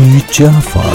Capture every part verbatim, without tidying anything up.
Seyit Cafar.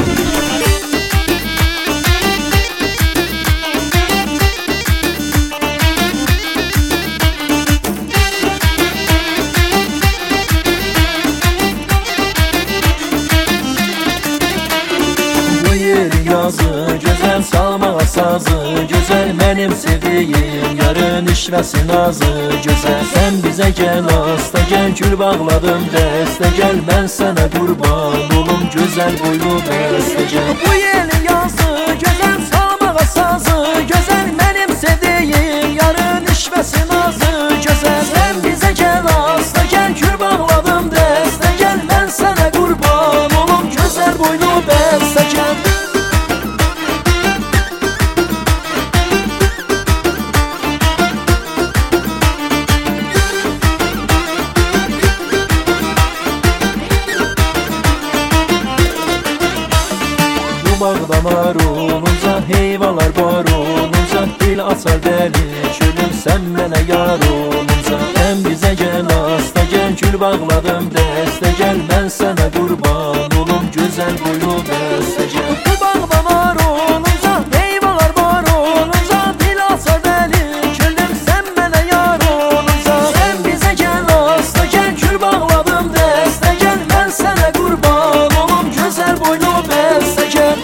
Yazı güzel, salmağa sazı güzel, benim sevdiğim yarın işlesin azı güzel. Sen bize gel hasta gel, gül bağladım deste gel, ben sana kurban olum güzel boylu beste gel. Bu yeni yazı güzel, salmağa sazı güzel, benim sevdiğim yarın işlesin azı güzel. Sen bize gel hasta gel, gül bağladım deste gel, ben sana kurban olum güzel boylu beste gel. Bağda marulunca, heyvalar barulunca, dil açar deli çölüm sen mənə yar olunca. Sen bize gel hasta gel, gül bağladım deste gel, ben sana kurban olum güzel boylu beste gel. Bu bağda marulunca, heyvalar barulunca, dil açar deli çölüm sen mənə yar olunca. Sen bize gel hasta gel, gül bağladım deste gel, ben sana kurban olum güzel boylu beste gel.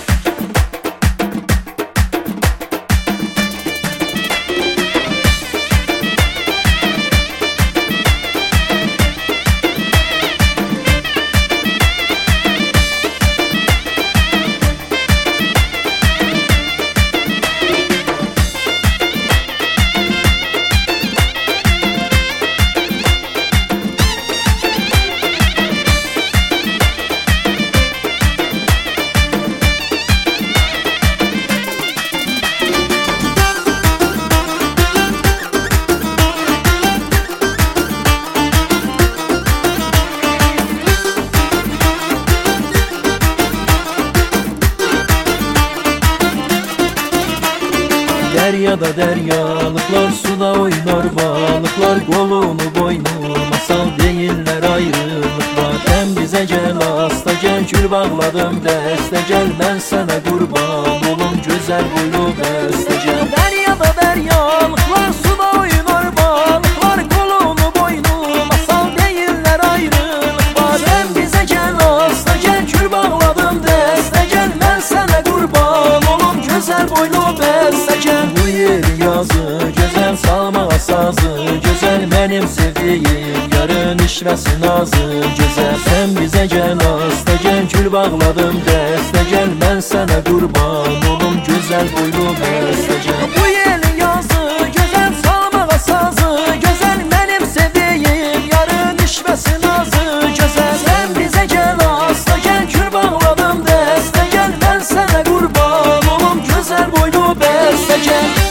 Deryada deryalıklar, suda oynar balıklar, kolunu boynu masal değiller ayrılıklar. Sen bize gel hasta gel, gül bağladım deste gel, ben sana kurban olum güzel boylu beste gel. Deryada deryalıklar, suda oynar balıklar, kolunu boynu masal değiller ayrılıklar. Sen bize gel hasta gel, gül bağladım deste gel, ben sana kurban olum güzel boylu beste gel. Bu yeri yazı güzel, salmağa sazı güzel, benim sevdiğim yarın işlesin azı güzel. Sen bize gel hasta gel, gül bağladım deste gel, ben sana kurban olum güzel boylu beste gel. Bu yeni yazı güzel, salmağa sazı güzel, benim sevdiğim yarın işlesin azı güzel. Sen bize gel hasta gel, gül bağladım deste gel, ben sana kurban olum güzel boylu beste gel.